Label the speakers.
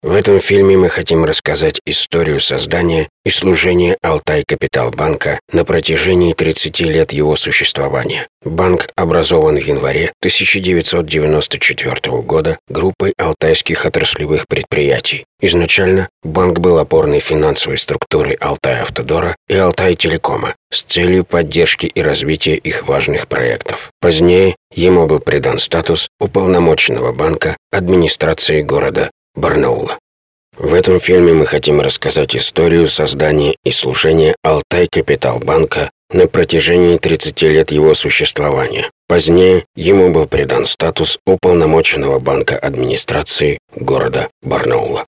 Speaker 1: В этом фильме мы хотим рассказать историю создания и служения Алтай-Капитал-банка на протяжении 30 лет его существования. Банк образован в январе 1994 года группой алтайских отраслевых предприятий. Изначально банк был опорной финансовой структурой Алтай-Автодора и Алтай-Телекома с целью поддержки и развития их важных проектов. Позднее ему был придан статус уполномоченного банка администрации города Барнаула. В этом фильме мы хотим рассказать историю создания и служения Алтай-Капитал-банка на протяжении 30 лет его существования. Позднее ему был придан статус уполномоченного банка администрации города Барнаула.